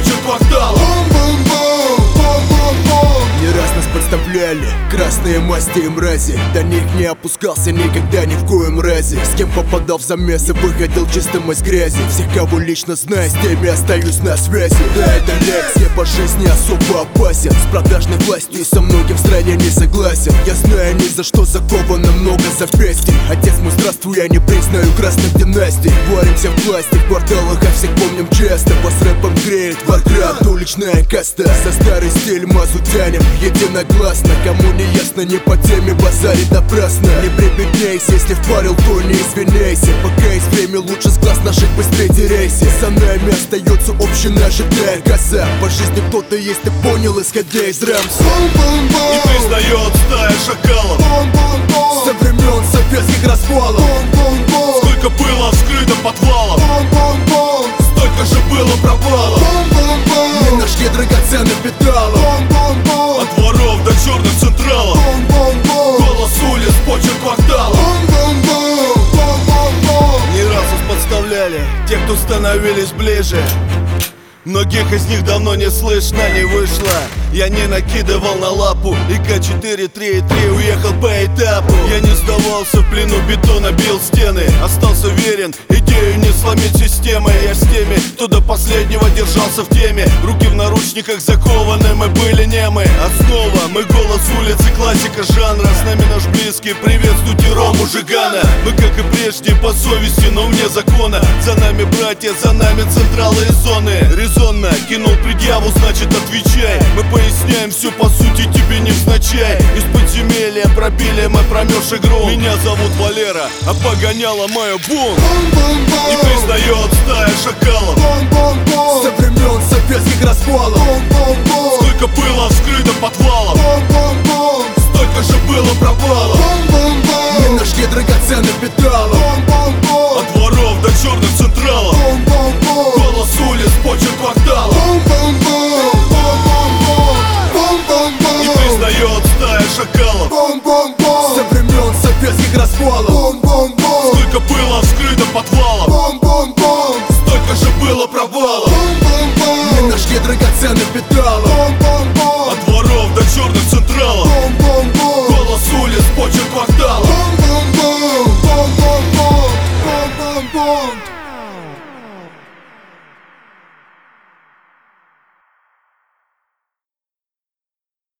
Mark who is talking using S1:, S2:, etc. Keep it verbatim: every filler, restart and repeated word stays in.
S1: почек квартала.
S2: Не раз нас подставляли красные масти и мрази. До них не опускался никогда ни в коем разе. С кем попадал в замесы, выходил чистым из грязи. Всех, кого лично знаю, с теми остаюсь на связи. Да, это лекция по жизни особо опасен. С продажной властью и со многим в стране не согласен. Я знаю, ни за что заковано много запястий. Отец мой, здравствуй, я не признаю красных династий. Варимся в власти, в кварталах, а всех помним часто. Вас рэпом греет Варкрафт, уличная каста. За старый стиль мазу тянем единогласно. Кому не ясно, не по теме, базарит напрасно. Не прибедняйся, если впарил, то не извиняйся. Пока есть время, лучше с глаз наших быстрее теряйся. За нами остается общая жидкая коса. По жизни кто-то есть, ты понял, исходя из рамс.
S1: И признает стая шакалов
S2: Со времен советских развалов.
S1: Сколько было вскрыто подвалов, столько же было провалов.
S2: Мы нашли драгоценных металлов.
S1: От воров до черных централов, голос улиц, почек кварталов. Не раз нас подставляли те, кто становились ближе. Многих из них давно не слышно, не вышло. Я не накидывал на лапу, и К четыре три три уехал по этапу. Я не сдавался в плену бетона, бил стены. Остался верен, идею не сломить системы. Я с теми, кто до последнего держался в теме. Руки в наручниках закованы, мы были немы. Основа, мы голос улицы, классика жанра. С нами наш близкий, приветствуйте Рому Жигана. Мы, как и прежде, по совести, но вне закона. За нами братья, за нами централы и зоны. Резонно кинул предъяву, значит отвечай. Мы поясняем все по сути тебе невзначай. Из подземелья пробили мы промерзший гром. Меня зовут Валера, а погоняла мою бум. И признает стая шакалов
S2: Со времен советских развалов.
S1: Сколько было вскрыто подвалов, столько же было провалов.
S2: Мы нашли драгоценных металлов.
S1: От воров до черных централов, голос улиц, почек кварталов. И признает стая шакалов
S2: Со времен советских развалов.
S1: Сколько было вскрыто подвалов, столько же было провалов.
S2: Мы нашли драгоценных металлов.